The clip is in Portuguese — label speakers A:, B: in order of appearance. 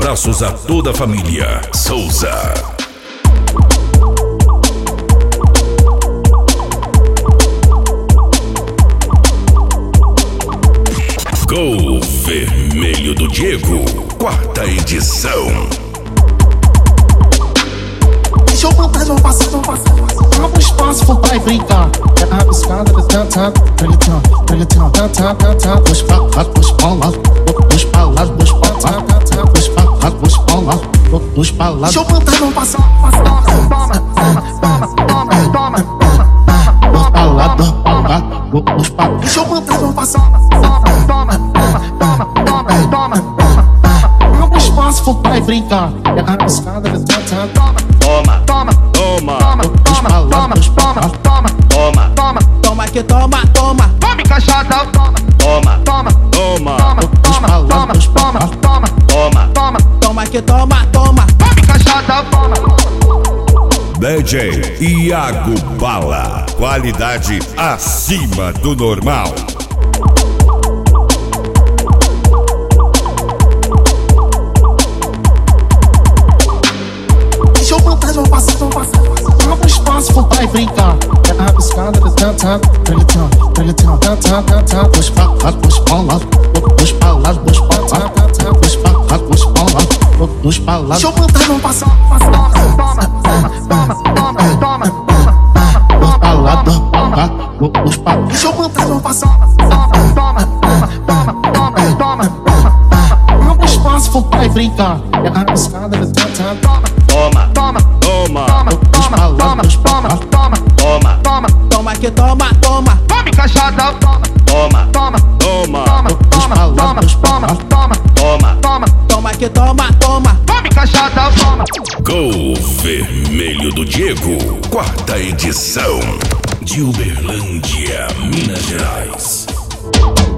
A: Abraços a toda a família Souza. Gol Vermelho do Diego, 4ª edição.
B: Deixa eu cantar, não passa. Abre o espaço, vou pra brincar. É a rabiscada, reggaeton, reggaeton. Dois pra lá, dois pra lá. Dois pra lá, dois pra lá. Dois pra lá, dois pra lá. Dois pra lá. Deixa eu cantar, não passa. Toma. Dois pra lá, dois pra lá. Dois pra lá. Deixa eu cantar, não passa. Toma. Abre o espaço, vou pra brincar. É a rabiscada, reggaeton.
C: Toma.
D: Toma que toma.
B: Tome caixada.
C: Toma
D: Que toma.
B: Tome caixada.
A: DJ Iago Bala, qualidade acima do normal.
B: Deixa eu cantar, não passa. Abre o espaço, vou pra brincar. É a rabiscada, reggaeton. Dois pra lá, dois pra lá. Dois pra lá, dois pra lá. Dois pra lá, dois pra lá. Dois pra lá. Deixa eu cantar, não passa. Toma. Dois pra lá, dois pra lá. Dois pra lá. Deixa eu cantar, não passa. Toma. Abre o espaço, vou pra brincar. É a rabiscada, reggaeton.
C: Toma
B: Dois pra lá, dois pra lá.
D: Toma que toma.
B: Tome caixada.
C: Toma
B: Dois pra lá, dois pra lá.
D: Toma que toma.
B: Tome caixada.
A: Gol Vermelho do Diego, 4ª edição, de Uberlândia, Minas Gerais.